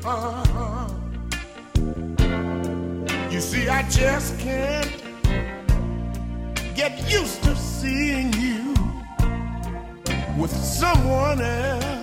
Uh-huh. You see, I just can't get used to seeing you with someone else.